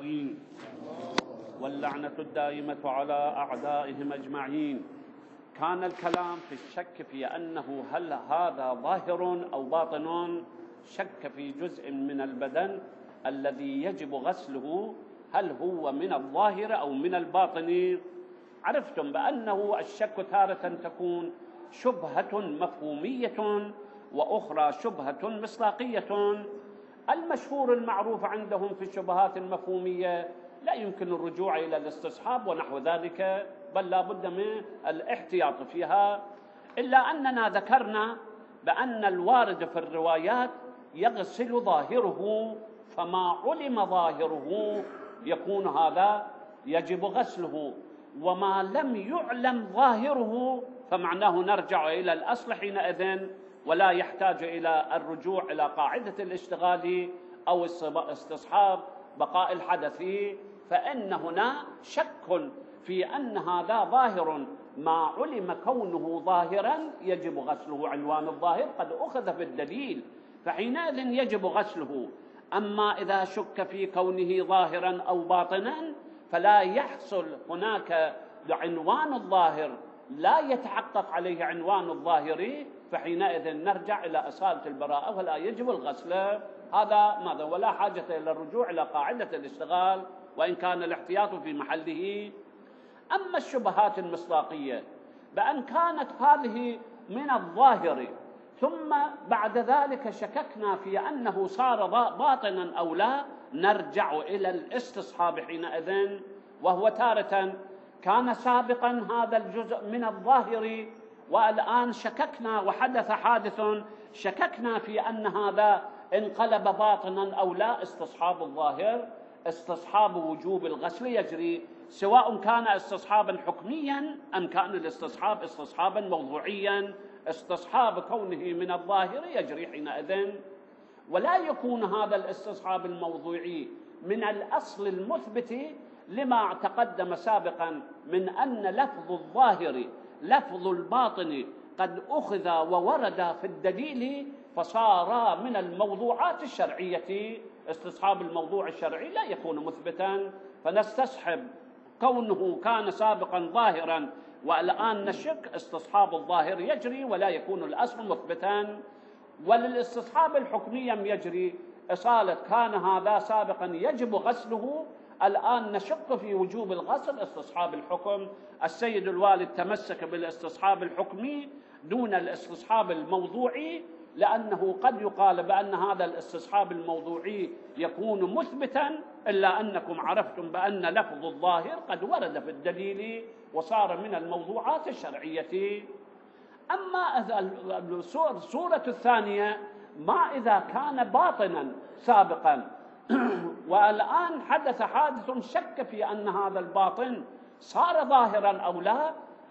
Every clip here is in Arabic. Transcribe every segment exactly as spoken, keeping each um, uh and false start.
أجمعين، واللعنة الدائمة على أعدائهم أجمعين. كان الكلام في الشك في أنه هل هذا ظاهر أو باطن، شك في جزء من البدن الذي يجب غسله، هل هو من الظاهر أو من الباطن. عرفتم بأنه الشك تارة تكون شبهة مفهومية وأخرى شبهة مصداقية. المشهور المعروف عندهم في الشبهات المفهومية لا يمكن الرجوع إلى الاستصحاب ونحو ذلك، بل لا بد من الاحتياط فيها، إلا أننا ذكرنا بأن الوارد في الروايات يغسل ظاهره، فما علم ظاهره يكون هذا يجب غسله، وما لم يعلم ظاهره فمعناه نرجع إلى الأصل حينئذ، ولا يحتاج إلى الرجوع إلى قاعدة الاشتغال أو استصحاب بقاء الحدث. فإن هنا شك في أن هذا ظاهر، ما علم كونه ظاهرا يجب غسله، عنوان الظاهر قد أخذ بالدليل فحينئذ يجب غسله. أما إذا شك في كونه ظاهرا أو باطنا فلا يحصل هناك عنوان الظاهر، لا يتحقق عليه عنوان الظاهر، فحينئذ نرجع إلى أصالة البراءة ولا يجب الغسل. هذا ماذا، ولا حاجة إلى الرجوع إلى قاعدة الاشتغال، وإن كان الاحتياط في محله. أما الشبهات المصداقية بأن كانت هذه من الظاهر ثم بعد ذلك شككنا في أنه صار باطنا أو لا، نرجع إلى الاستصحاب حينئذ، وهو تارة كان سابقا هذا الجزء من الظاهر والآن شككنا وحدث حادث شككنا في أن هذا انقلب باطنا أو لا. استصحاب الظاهر استصحاب وجوب الغسل يجري، سواء كان استصحابا حكميا أم كان الاستصحاب استصحابا موضوعيا. استصحاب كونه من الظاهر يجري حينئذ، ولا يكون هذا الاستصحاب الموضوعي من الأصل المثبت لما تقدم سابقا من أن لفظ الظاهر لفظ الباطن قد أخذ وورد في الدليل فصار من الموضوعات الشرعية. استصحاب الموضوع الشرعي لا يكون مثبتا، فنستصحب كونه كان سابقا ظاهرا والآن نشك، استصحاب الظاهر يجري ولا يكون الأصل مثبتا. وللاستصحاب الحكمي يجري إصالة كان هذا سابقا يجب غسله، الآن نشك في وجوب الغسل، استصحاب الحكم. السيد الوالد تمسك بالاستصحاب الحكمي دون الاستصحاب الموضوعي، لأنه قد يقال بأن هذا الاستصحاب الموضوعي يكون مثبتا، إلا أنكم عرفتم بأن لفظ الظاهر قد ورد في الدليل وصار من الموضوعات الشرعية. أما الصورة الثانية، ما إذا كان باطنا سابقا والآن حدث حادث شك في أن هذا الباطن صار ظاهرا أو لا،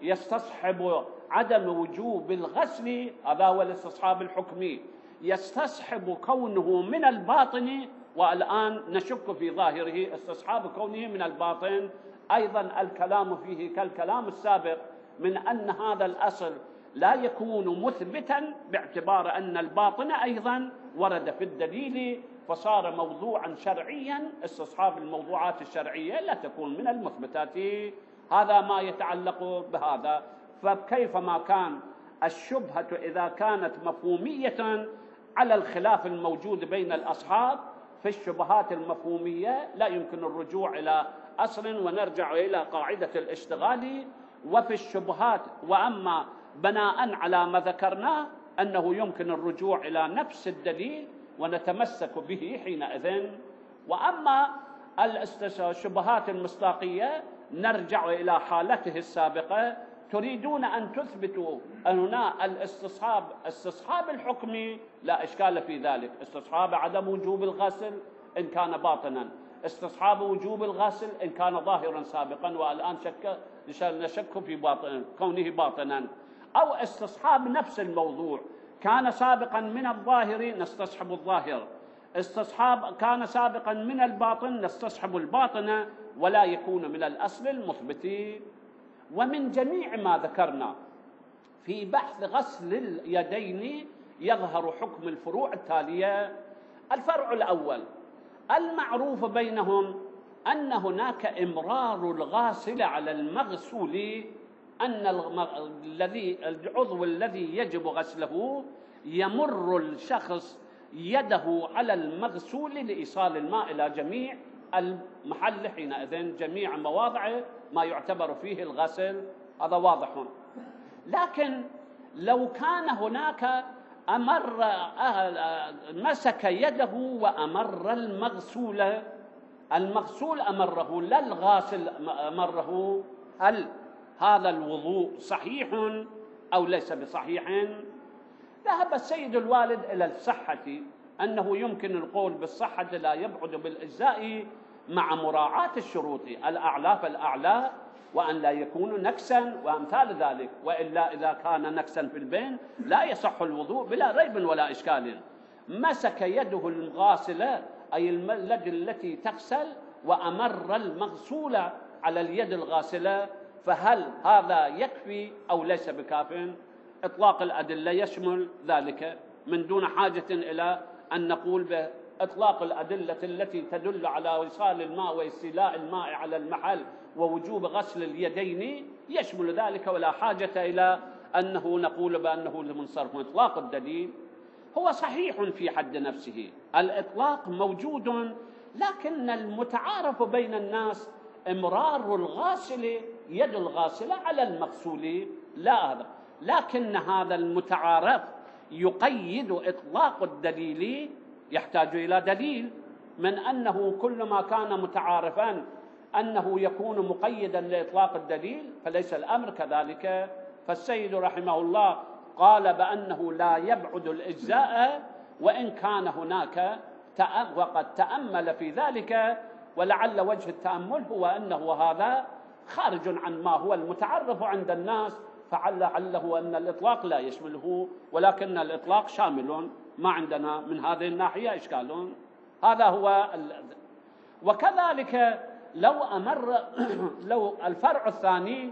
يستصحب عدم وجوب الغسل. هذا هو الاستصحاب الحكمي، يستصحب كونه من الباطن والآن نشك في ظاهره، استصحاب كونه من الباطن. أيضا الكلام فيه كالكلام السابق من أن هذا الأصل لا يكون مثبتا باعتبار أن الباطن أيضا ورد في الدليل فصار موضوعا شرعيا. استصحاب الموضوعات الشرعية لا تكون من المثبتات. هذا ما يتعلق بهذا. فكيف ما كان الشبهة إذا كانت مفهومية على الخلاف الموجود بين الأصحاب، في الشبهات المفهومية لا يمكن الرجوع إلى أصل ونرجع إلى قاعدة الاشتغال. وفي الشبهات وأما بناء على ما ذكرناه أنه يمكن الرجوع إلى نفس الدليل ونتمسك به حينئذ. وأما الشبهات المصداقية نرجع إلى حالته السابقة. تريدون أن تثبتوا أن هنا الاستصحاب استصحاب الحكمي لا إشكال في ذلك، استصحاب عدم وجوب الغسل إن كان باطنا، استصحاب وجوب الغسل إن كان ظاهرا سابقا والآن شك نشك في باطن كونه باطنا، أو استصحاب نفس الموضوع كان سابقا من الظاهر نستصحب الظاهر، استصحاب كان سابقا من الباطن نستصحب الباطن، ولا يكون من الأصل المثبت. ومن جميع ما ذكرنا في بحث غسل اليدين يظهر حكم الفروع التالية. الفرع الأول المعروف بينهم أن هناك إمرار الغاسل على المغسول، أن الذي العضو الذي يجب غسله يمر الشخص يده على المغسول لإيصال الماء إلى جميع المحل، حينئذ جميع مواضع ما يعتبر فيه الغسل، هذا واضح. لكن لو كان هناك أمر مسك يده وأمر المغسول، المغسول أمره لا الغاسل أمره، هل هذا الوضوء صحيح أو ليس بصحيح؟ ذهب السيد الوالد إلى الصحة، أنه يمكن القول بالصحة لا يبعد بالإجزاء مع مراعاة الشروط الأعلى فالأعلى، وأن لا يكون نكسا وأمثال ذلك، وإلا إذا كان نكسا في البين لا يصح الوضوء بلا ريب ولا إشكال. مسك يده الغاسلة أي اليد التي تغسل وأمر المغسول على اليد الغاسلة، فهل هذا يكفي أو ليس بكاف؟ إطلاق الأدلة يشمل ذلك من دون حاجة إلى أن نقول بإطلاق الأدلة التي تدل على وصال الماء واستيلاء الماء على المحل ووجوب غسل اليدين يشمل ذلك، ولا حاجة إلى أنه نقول بأنه المنصرف. إطلاق الدليل هو صحيح في حد نفسه، الإطلاق موجود، لكن المتعارف بين الناس إمرار الغاسل يد الغاسلة على المغسول، لا هذا. لكن هذا المتعارف يقيد إطلاق الدليل، يحتاج إلى دليل من أنه كل ما كان متعارفا أنه يكون مقيدا لإطلاق الدليل فليس الأمر كذلك. فالسيد رحمه الله قال بأنه لا يبعد الإجزاء، وإن كان هناك وقد تأمل في ذلك، ولعل وجه التأمل هو أنه هذا خارج عن ما هو المتعرف عند الناس، فعله أن الإطلاق لا يشمله، ولكن الإطلاق شامل، ما عندنا من هذه الناحية إشكال. هذا هو ال... وكذلك لو أمر لو الفرع الثاني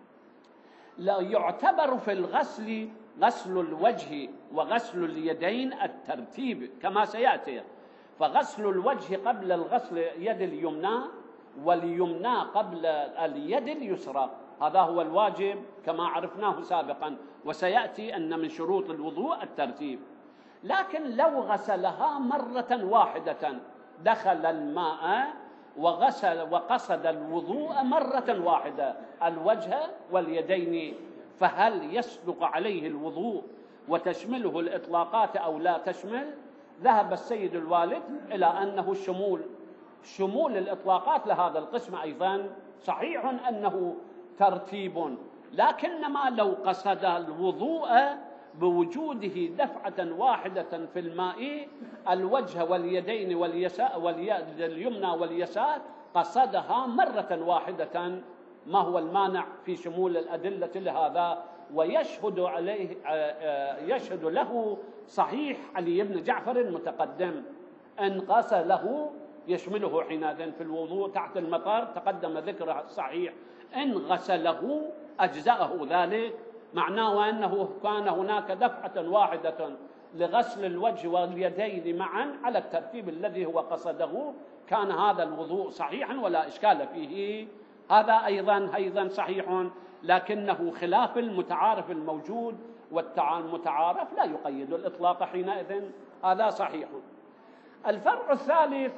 لا يعتبر في الغسل غسل الوجه وغسل اليدين الترتيب كما سيأتي، فغسل الوجه قبل الغسل يد اليمنى، واليمنى قبل اليد اليسرى، هذا هو الواجب كما عرفناه سابقا، وسيأتي أن من شروط الوضوء الترتيب. لكن لو غسلها مرة واحدة دخل الماء وغسل وقصد الوضوء مرة واحدة الوجه واليدين، فهل يصدق عليه الوضوء وتشمله الإطلاقات أو لا تشمل؟ ذهب السيد الوالد إلى أنه الشمول شمول الإطلاقات لهذا القسم أيضا صحيح أنه ترتيب، لكنما لو قصد الوضوء بوجوده دفعة واحدة في الماء الوجه واليدين واليسار واليد اليمنى واليسار قصدها مرة واحدة، ما هو المانع في شمول الأدلة لهذا؟ ويشهد عليه يشهد له صحيح علي بن جعفر المتقدم، إن غسله يشمله حينئذ في الوضوء تحت المطر، تقدم ذكره الصحيح، إن غسله أجزأه ذلك، معناه أنه كان هناك دفعة واحدة لغسل الوجه واليدين معا على الترتيب الذي هو قصده، كان هذا الوضوء صحيحا ولا إشكال فيه. هذا أيضا أيضا صحيح، لكنه خلاف المتعارف الموجود، والمتعارف لا يقيد الإطلاق حينئذ، هذا صحيح. الفرع الثالث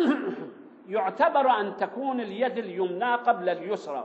يعتبر أن تكون اليد اليمنى قبل اليسرى،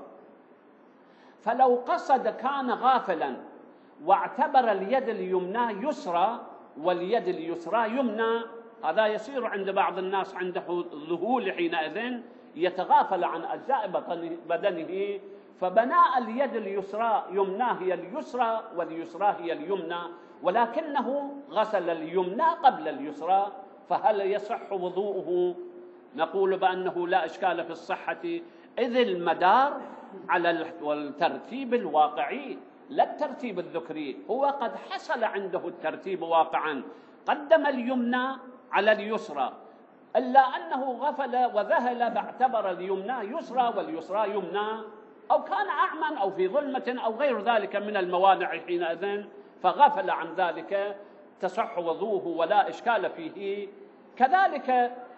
فلو قصد كان غافلا واعتبر اليد اليمنى يسرى واليد اليسرى يمنى، هذا يصير عند بعض الناس عنده ذهول حينئذ يتغافل عن أجزاء بدنه، فبناء اليد اليسرى يمنى هي اليسرى واليسرى هي اليمنى، ولكنه غسل اليمنى قبل اليسرى، فهل يصح وضوءه؟ نقول بأنه لا إشكال في الصحة، إذ المدار على الترتيب الواقعي لا الترتيب الذكري، هو قد حصل عنده الترتيب واقعا، قدم اليمنى على اليسرى، إلا أنه غفل وذهل باعتبر اليمنى يسرى واليسرى يمنى، أو كان أعمى أو في ظلمة أو غير ذلك من الموانع حينئذ فغفل عن ذلك، تصح وضوءه ولا إشكال فيه. كذلك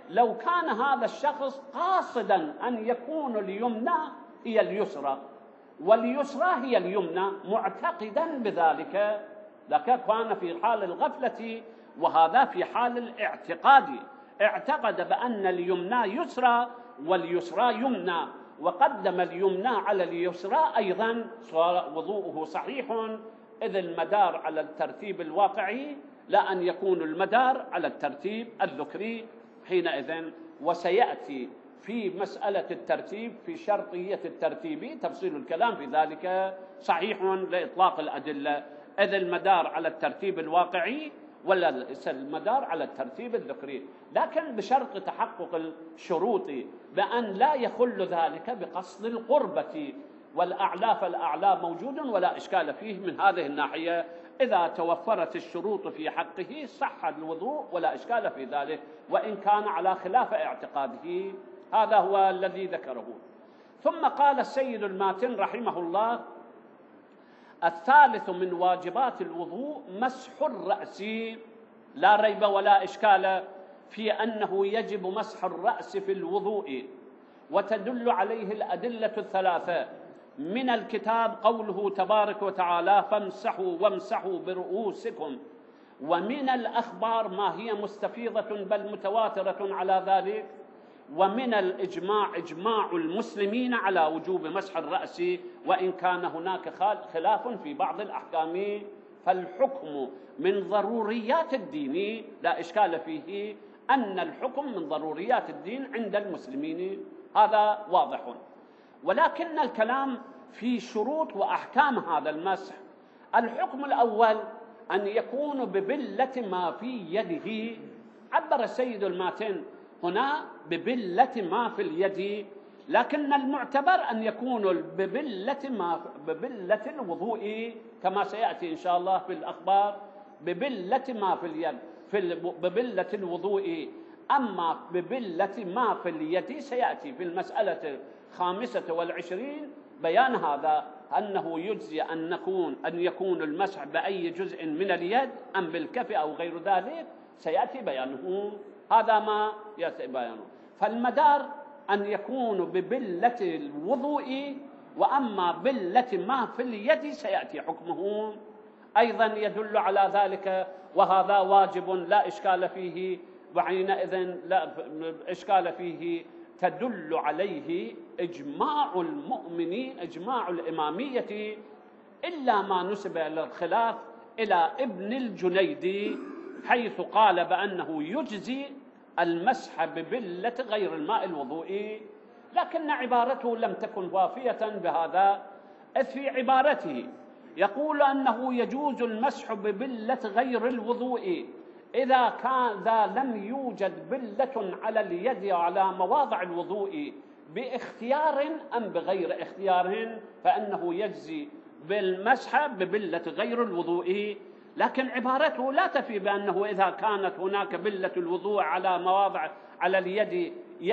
لو كان هذا الشخص قاصدا أن يكون اليمنى هي اليسرى واليسرى هي اليمنى معتقدا بذلك، لكن كان في حال الغفلة، وهذا في حال الاعتقاد، اعتقد بأن اليمنى يسرى واليسرى يمنى، وقدم اليمنى على اليسرى، أيضا صار وضوءه صحيح، إذ المدار على الترتيب الواقعي لا أن يكون المدار على الترتيب الذكري حينئذ. وسيأتي في مسألة الترتيب في شرطية الترتيب تفصيل الكلام في ذلك صحيح لإطلاق الأدلة، إذ المدار على الترتيب الواقعي ولا المدار على الترتيب الذكري، لكن بشرط تحقق الشروط بأن لا يخل ذلك بقصد القربة، والأعلى فالأعلى موجود ولا إشكال فيه من هذه الناحية، إذا توفرت الشروط في حقه صح الوضوء ولا إشكال في ذلك، وإن كان على خلاف اعتقاده. هذا هو الذي ذكره. ثم قال السيد الماتن رحمه الله: الثالث من واجبات الوضوء مسح الرأس. لا ريب ولا إشكال في أنه يجب مسح الرأس في الوضوء، وتدل عليه الأدلة الثلاثة من الكتاب قوله تبارك وتعالى: فامسحوا وامسحوا برؤوسكم، ومن الأخبار ما هي مستفيضة بل متواترة على ذلك، ومن الإجماع إجماع المسلمين على وجوب مسح الرأس، وإن كان هناك خلاف في بعض الأحكام، فالحكم من ضروريات الدين لا إشكال فيه، أن الحكم من ضروريات الدين عند المسلمين، هذا واضح. ولكن الكلام في شروط وأحكام هذا المسح. الحكم الأول أن يكون ببلة ما في يده. عبر السيد الماتن هنا ببلة ما في اليد، لكن المعتبر أن يكون ببلة ما ببلة الوضوء كما سيأتي إن شاء الله في الأخبار، ببلة ما في اليد في ببلة الوضوء. أما ببلة ما في اليد سيأتي في المسألة الخامسة والعشرين بيان هذا، أنه يجزي أن نكون أن يكون المسح بأي جزء من اليد أم بالكف أو غير ذلك، سيأتي بيانه، هذا ما يأتي بيانه. فالمدار أن يكون ببلة الوضوء، وأما بلة ما في اليد سيأتي حكمه، أيضا يدل على ذلك، وهذا واجب لا إشكال فيه، وحينئذ لا إشكال فيه، تدل عليه إجماع المؤمنين إجماع الإمامية، إلا ما نسب إلى الخلاف إلى ابن الجنيدي، حيث قال بأنه يجزي المسح ببلة غير الماء الوضوء، لكن عبارته لم تكن وافية بهذا، إذ في عبارته يقول أنه يجوز المسح ببلة غير الوضوء إذا كان ذا لم يوجد بلة على اليد وعلى مواضع الوضوء باختيار أم بغير اختيار، فإنه يجزي بالمسح ببلة غير الوضوء. لكن عبارته لا تفي بأنه إذا كانت هناك بلة الوضوء على مواضع على اليد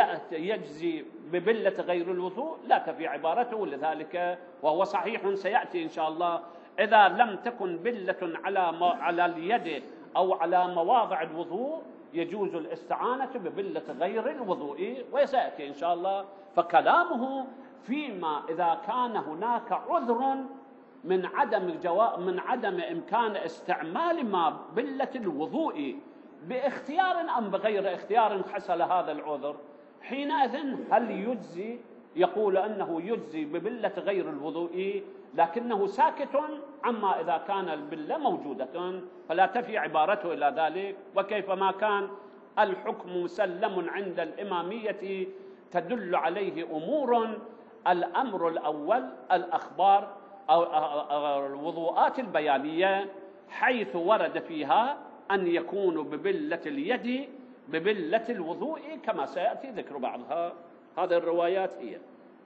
يجزي ببلة غير الوضوء، لا تفي عبارته لذلك، وهو صحيح سيأتي إن شاء الله. إذا لم تكن بلة على على اليد أو على مواضع الوضوء يجوز الاستعانة ببلة غير الوضوء، وسيأتي إن شاء الله. فكلامه فيما إذا كان هناك عذر من عدم الجواء من عدم إمكان استعمال ما بلة الوضوء باختيار أم بغير اختيار حصل هذا العذر، حينئذ هل يجزي؟ يقول أنه يجزي ببلة غير الوضوء، لكنه ساكت عما إذا كان البلة موجودة، فلا تفي عبارته إلى ذلك. وكيفما كان الحكم مسلم عند الإمامية تدل عليه أمور: الأمر الأول الأخبار أو الوضوءات البيانية، حيث ورد فيها أن يكون ببلة اليد ببلة الوضوء كما سيأتي ذكر بعضها. هذه الروايات هي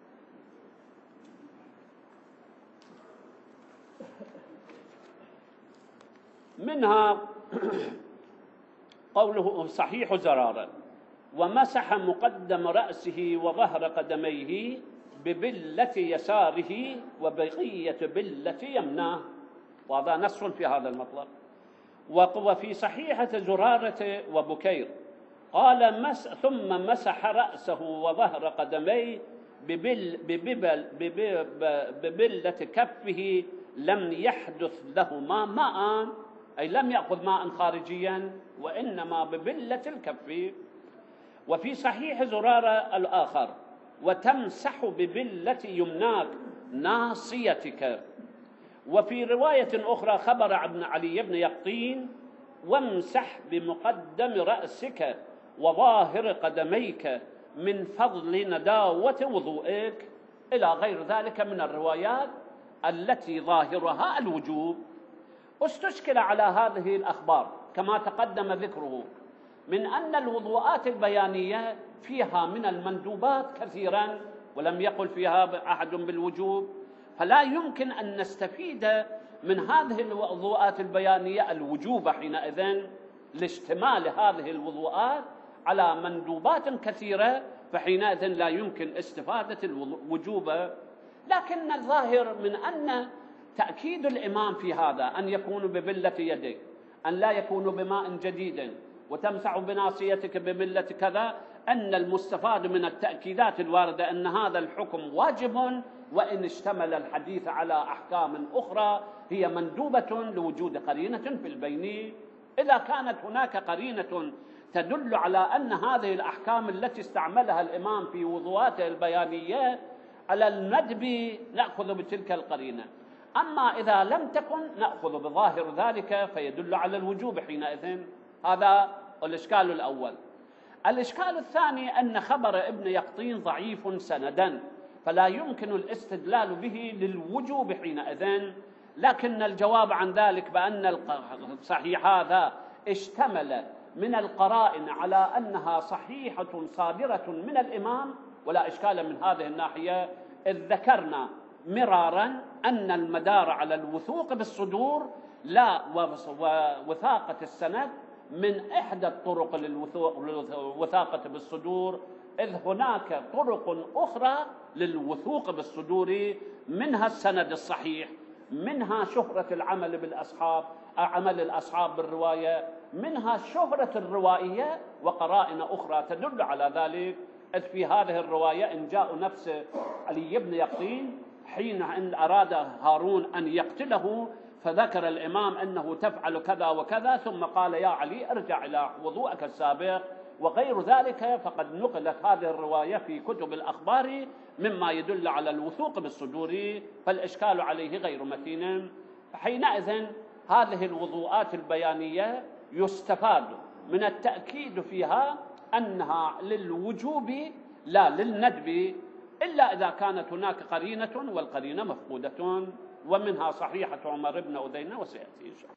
منها قوله صحيح زرارا: ومسح مقدم رأسه وظهر قدميه ببلة يساره وبقية بلة يمناه، وهذا نص في هذا المطلب. وفي صحيحة زرارة وبكير قال مس ثم مسح رأسه وظهر قدميه ببل ببل ببل ببلة كفه، لم يحدث لهما ماء، أي لم يأخذ ماء خارجيا وإنما ببلة الكف. وفي صحيح زرارة الآخر: وتمسح ببلة يمناك ناصيتك. وفي رواية أخرى خبر عن علي بن يقطين: وامسح بمقدم رأسك وظاهر قدميك من فضل نداوة وضوئك، إلى غير ذلك من الروايات التي ظاهرها الوجوب. استشكل على هذه الأخبار كما تقدم ذكره من أن الوضوءات البيانية فيها من المندوبات كثيرا ولم يقل فيها أحد بالوجوب، فلا يمكن أن نستفيد من هذه الوضوءات البيانية الوجوب حينئذ لاشتمال هذه الوضوءات على مندوبات كثيرة، فحينئذ لا يمكن استفادة الوجوب. لكن الظاهر من أن تأكيد الإمام في هذا أن يكون ببلة يديك، أن لا يكون بماء جديد، وتمسح بناصيتك ببلة كذا، أن المستفاد من التأكيدات الواردة أن هذا الحكم واجب، وإن اشتمل الحديث على أحكام أخرى هي مندوبة لوجود قرينة في البين. إذا كانت هناك قرينة تدل على أن هذه الأحكام التي استعملها الإمام في وضوءاته البيانية على الندب نأخذ بتلك القرينة، أما إذا لم تكن نأخذ بظاهر ذلك فيدل على الوجوب حينئذ. هذا الإشكال الأول. الإشكال الثاني أن خبر ابن يقطين ضعيف سندا، فلا يمكن الاستدلال به للوجوب حينئذ، لكن الجواب عن ذلك بأن الصحيح هذا اشتمل من القرائن على أنها صحيحة صادرة من الإمام، ولا إشكال من هذه الناحية، إذ ذكرنا مرارا أن المدار على الوثوق بالصدور لا ووثاقة السند من إحدى الطرق للوثاقة بالصدور، إذ هناك طرق أخرى للوثوق بالصدور، منها السند الصحيح، منها شهرة العمل بالأصحاب عمل الأصحاب بالرواية، منها شهرة الروائية، وقرائن أخرى تدل على ذلك. إذ في هذه الرواية إن جاء نفس علي بن يقطين حين أن أراد هارون أن يقتله فذكر الإمام أنه تفعل كذا وكذا، ثم قال يا علي ارجع إلى وضوءك السابق وغير ذلك، فقد نقلت هذه الرواية في كتب الأخبار مما يدل على الوثوق بالصدور، فالإشكال عليه غير متين. حينئذ هذه الوضوءات البيانية يستفاد من التأكيد فيها أنها للوجوب لا للندب، إلا إذا كانت هناك قرينة، والقرينة مفقودة، ومنها صحيحة عمر بن أذينة وسيأتي إن شاء الله.